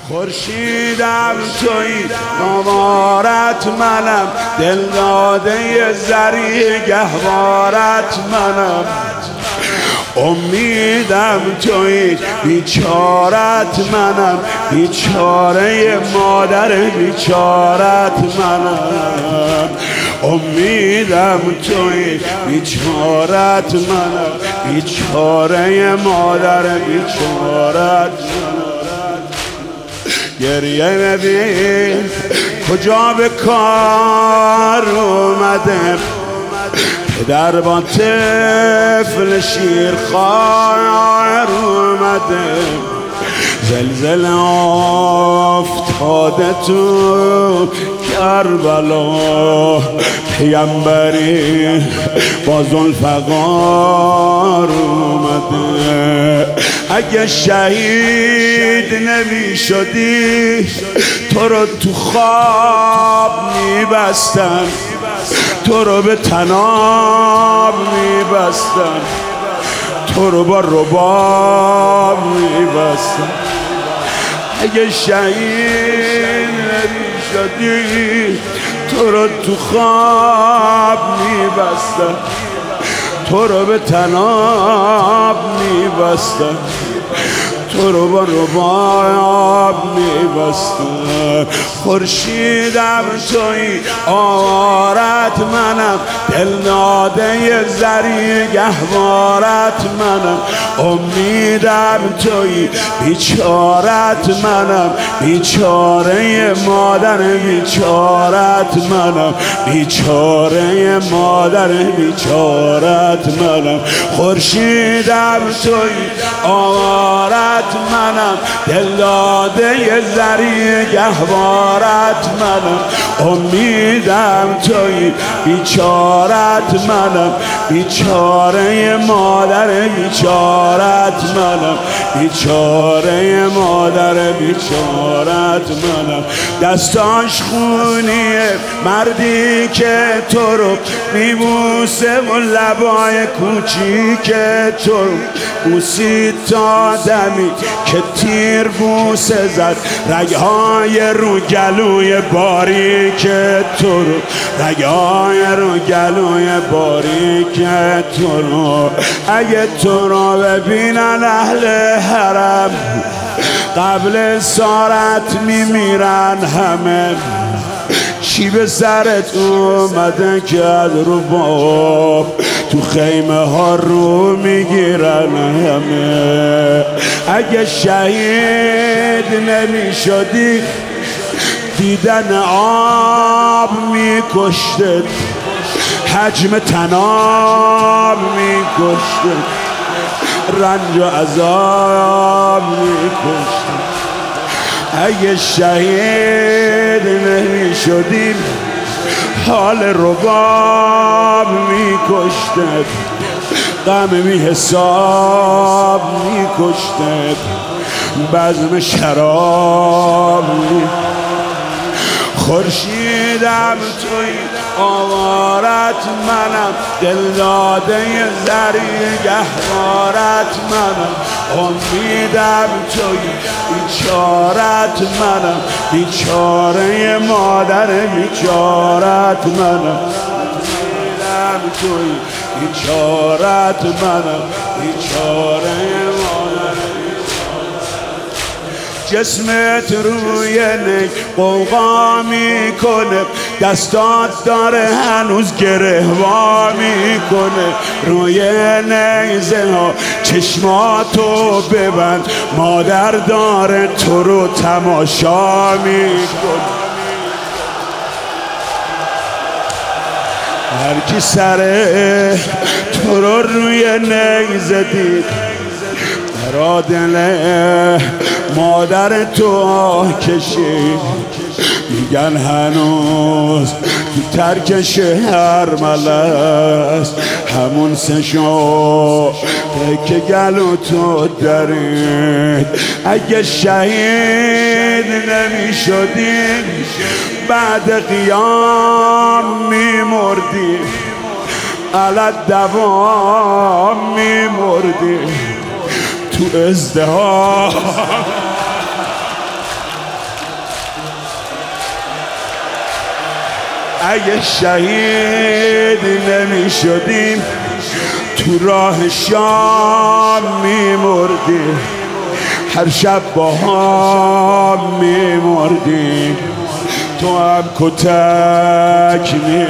خورشیدم تویی قمارت منم، دل داده زری گهوارت منم. امیدم تویی بیچارت منم، بیچاره مادر بیچارت منم. امیدم تویی بیچارت منم، بیچاره مادر بیچارت منم. گریه ببین کجا به کار اومده، پدر با طفل شیرخوار اومده. زلزله افتاده تو کربلا، پیامبری با ذوالفقار اومده. اگه شهید نمی شدی تو رو تو خواب میبستن، تو رو به طناب میبستن، تو رو با رباب میبستن. اگه شهید نمی شدی تو رو تو خواب میبستن، تو رو به طناب میبستن، تو رو با رباب میبستن. خورشیدم تویی آوارت منم، دل داده زری گهوارت منم. امیدم تویی بیچارت منم، بیچاره مادر بیچارت منم، بیچاره مادر بیچارت منم. خورشیدم تویی آوارت منم، دل داده زری گهوارت منم. امیدم تویی بیچارت منم، بیچاره مادر بیچارت منم، بیچاره مادر بیچارت منم. دستاش خونیه مردی که تو رو میبوسه و لبای کوچیک تو رو بوسید تا دمی که تیر بوسه زد. رگهای رو گلوی باریک تو رو، رگهای رو گلوی باریک تو رو. اگه تو رو ببینن اهل حرم قبل سارت میمیرن همه. چی به سرت اومده که از رو باب تو خیمه ها رو میگیرن همه. اگه شهید نمی شدی دیدن آب میکشته، حجم تناب میکشته، رنج و عذاب میکشته. اگه شهید نمی شدیم حال رباب میکشته، غم بی حساب میکشته، بزم شراب خورشیدم توی آوارت منم، دل داده زری گهوارت منم. امیدم توی بیچارت منم، بیچاره مادر بیچارت منم. امیدم توی بیچارت منم، بیچاره مادر. جسمت روی نی قوقا میکنه، دستات داره هنوز گره وا میکنه. روی نیزه ها چشماتو ببند، مادر داره تو رو تماشا میکنه. هر کی سر تو رو روی نیزه دید را دل مادر تو کشید. میگن هنوز تو ترک شهر ملست، همون سشو که گلو تو درید. اگه شهید نمی شدیم بعد قیام میمردیم، علت دوام میمردیم تو ازدهام. اگه شهید نمی شدیم تو راه شام می مردیم، هر شب با هم می مردیم، تو هم کتک می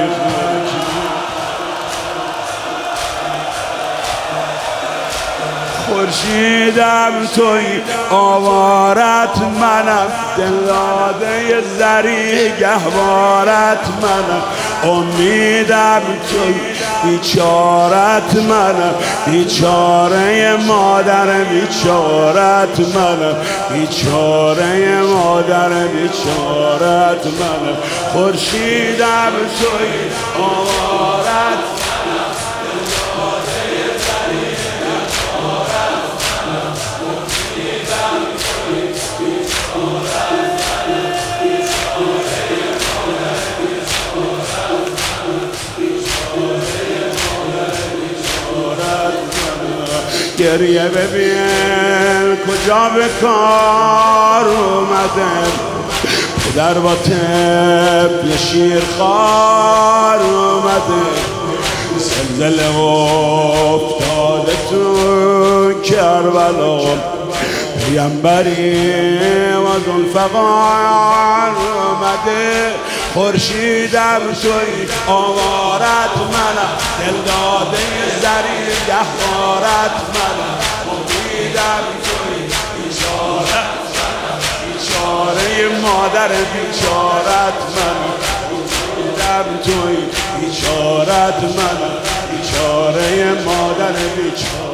خورشیدم توی آوارت منم، دلاده زری گهوارت منم، امیدم توی بیچارت منم، بیچاره مادر بیچارت منم، بیچاره مادر بیچارت منم، خورشیدم توی آوارت گریه ببین کجا به کار اومده، پدر با طفل شیرخوار اومده، زلزله افتاده تو کربلا، پیامبری و ذوالفقار اومده، خورشیدم توی آوارت منم، دلداده زری گهوارت منم، امیدم توی بیچارت منم، بیچاره مادر بیچارت منم، امیدم توی بیچارت منم، بیچاره مادر بیچارت